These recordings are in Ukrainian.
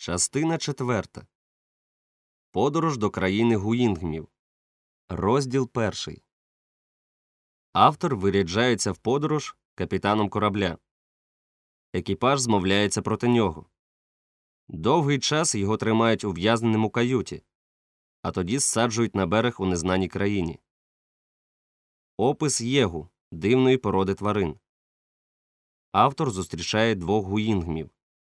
Частина 4. Подорож до країни Гуїнгмів. Розділ 1. Автор виряджається в подорож капітаном корабля. Екіпаж змовляється проти нього. Довгий час його тримають ув'язненим у каюті, а тоді зсаджують на берег у незнаній країні. Опис єгу – дивної породи тварин. Автор зустрічає двох гуїнгмів.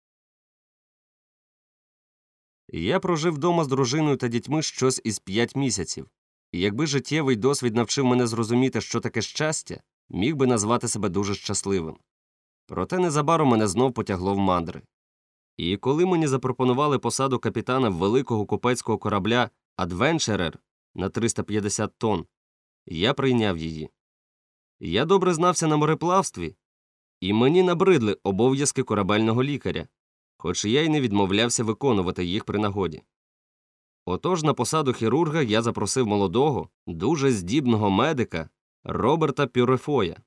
Я прожив вдома з дружиною та дітьми щось із 5 місяців. І якби життєвий досвід навчив мене зрозуміти, що таке щастя, міг би назвати себе дуже щасливим. Проте незабаром мене знов потягло в мандри. І коли мені запропонували посаду капітана великого купецького корабля «Адвенчерер» на 350 тонн, я прийняв її. Я добре знався на мореплавстві, і мені набридли обов'язки корабельного лікаря, хоч я й не відмовлявся виконувати їх при нагоді. Отож на посаду хірурга я запросив молодого, дуже здібного медика Роберта Пюрефоя.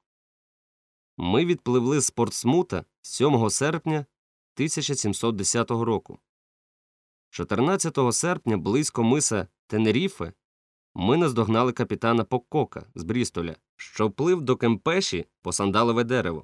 Ми відпливли з Портсмута 7 серпня 1710 року. 14 серпня близько миса Тенеріфе ми наздогнали капітана Поккока з Брістоля, що вплив до Кемпеші по сандалове дерево.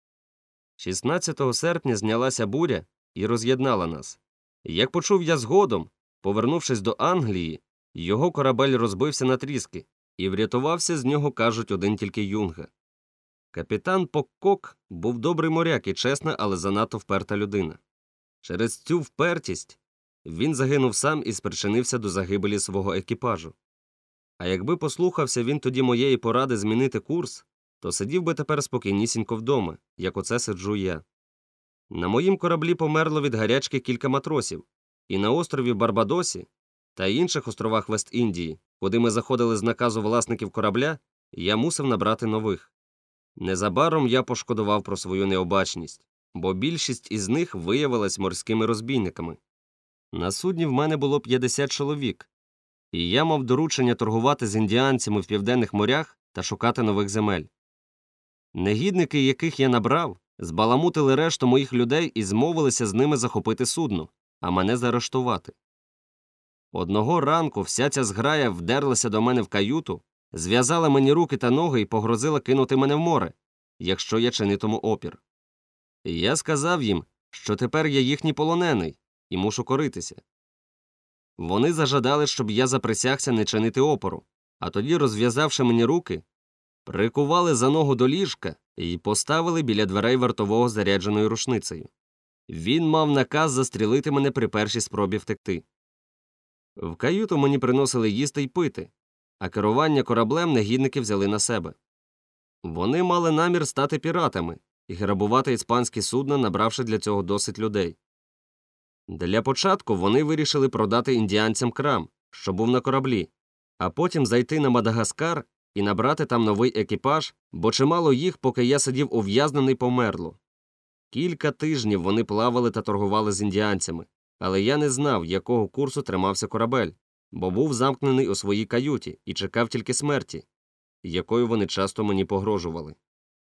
16 серпня знялася буря і роз'єднала нас. Як почув я згодом, повернувшись до Англії, його корабель розбився на тріски, і врятувався з нього, кажуть, один тільки юнга. Капітан Поккок був добрий моряк і чесна, але занадто вперта людина. Через цю впертість він загинув сам і спричинився до загибелі свого екіпажу. А якби послухався він тоді моєї поради змінити курс, то сидів би тепер спокійнісінько вдома, як оце сиджу я. На моїм кораблі померло від гарячки кілька матросів, і на острові Барбадосі та інших островах Вест-Індії, куди ми заходили з наказу власників корабля, я мусив набрати нових. Незабаром я пошкодував про свою необачність, бо більшість із них виявилась морськими розбійниками. На судні в мене було 50 чоловік, і я мав доручення торгувати з індіанцями в південних морях та шукати нових земель. Негідники, яких я набрав, збаламутили решту моїх людей і змовилися з ними захопити судно, а мене заарештувати. Одного ранку вся ця зграя вдерлася до мене в каюту, зв'язала мені руки та ноги і погрозила кинути мене в море, якщо я чинитиму опір. Я сказав їм, що тепер я їхній полонений і мушу коритися. Вони зажадали, щоб я заприсягся не чинити опору, а тоді, розв'язавши мені руки, прикували за ногу до ліжка і поставили біля дверей вартового зарядженою рушницею. Він мав наказ застрілити мене при першій спробі втекти. В каюту мені приносили їсти й пити, а керування кораблем негідники взяли на себе. Вони мали намір стати піратами і грабувати іспанські судна, набравши для цього досить людей. Для початку вони вирішили продати індіанцям крам, що був на кораблі, а потім зайти на Мадагаскар і набрати там новий екіпаж, бо чимало їх, поки я сидів ув'язнений, померло. Кілька тижнів вони плавали та торгували з індіанцями, але я не знав, якого курсу тримався корабель, бо був замкнений у своїй каюті і чекав тільки смерті, якою вони часто мені погрожували.